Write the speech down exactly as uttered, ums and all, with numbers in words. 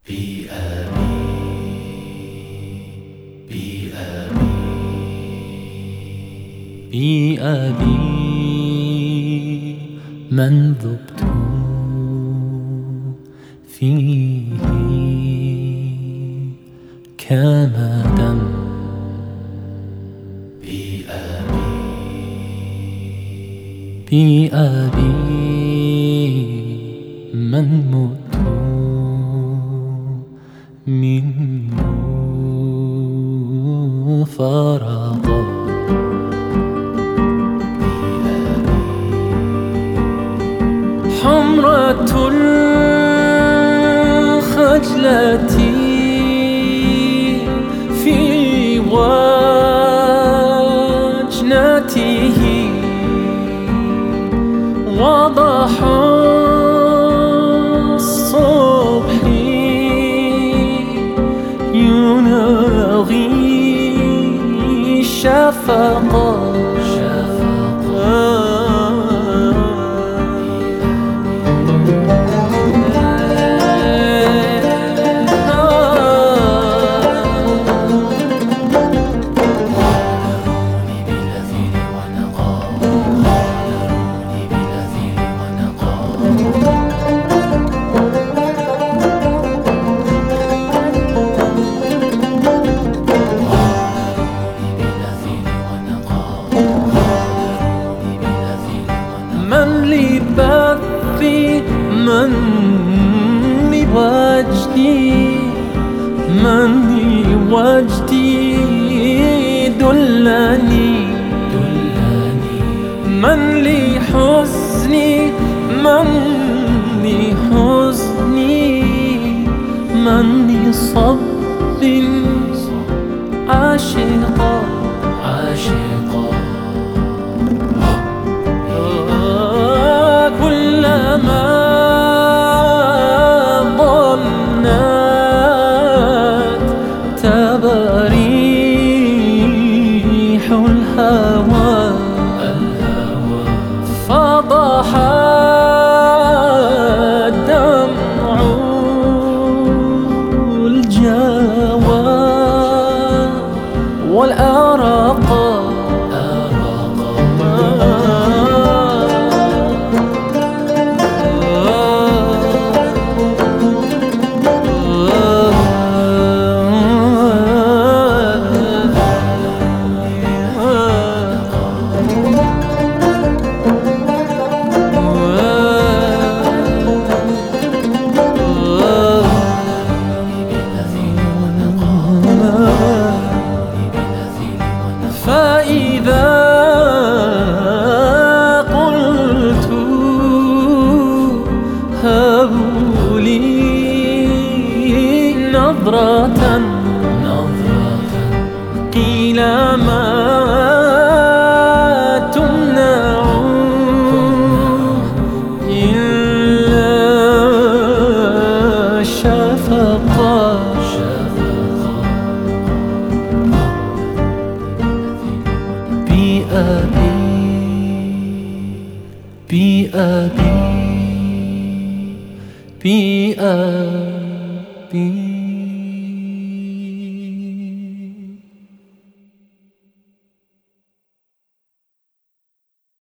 بأبي بأبي بأبي من ذبت فيه كمدا بأبي بأبي من مت منه فرغا حمرة الخجلة في وجنته وضح الصبح يناغي شفقا من لبثي من لوجدي من لوجدي دلني من لحزني من لحزني من لصب عاشقا عاشقا كلما ضنت تبريح الهوى فضح الدمع الجوى والأرق فإذا قلت هبوا لي نظرة قيل ما تمنع إلا شفقا بأبي بأبي بأبي